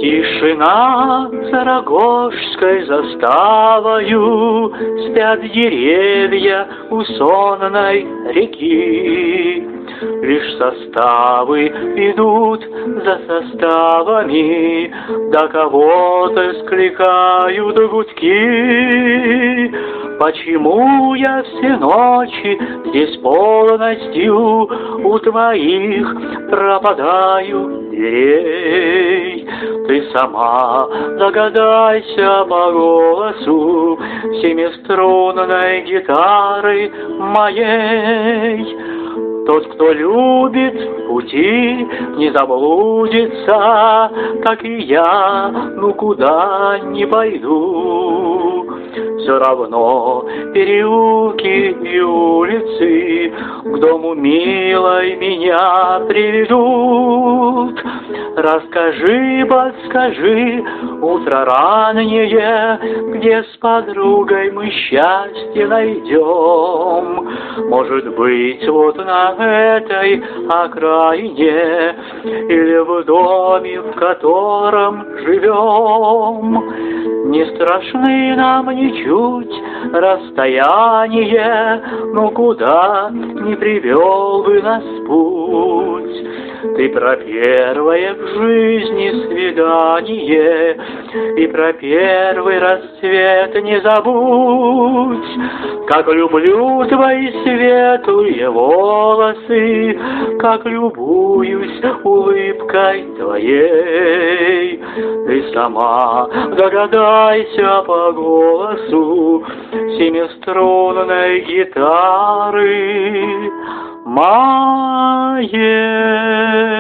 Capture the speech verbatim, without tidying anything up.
Тишина за Рогожской заставою, спят деревья у сонной реки. Лишь составы идут за составами, до кого-то скликают гудки. Почему я все ночи здесь полностью у твоих пропадаю дверей? Ты сама догадайся по голосу семиструнной гитары моей. Тот, кто любит в пути, не заблудится, как и я, ну куда не пойду. Все равно переулки и улицы к дому милой меня приведут. Расскажи, подскажи, утро раннее, где с подругой мы счастье найдем. Может быть, вот на этой окраине или в доме, в котором живем. Не страшны нам ничуть расстояние, но куда не привел бы нас путь. Ты про первое в жизни свидание и про первый рассвет не забудь. Как люблю твои светлые волосы, как любуюсь улыбкой твоей. Ты сама догадайся по голосу семиструнной гитары моей.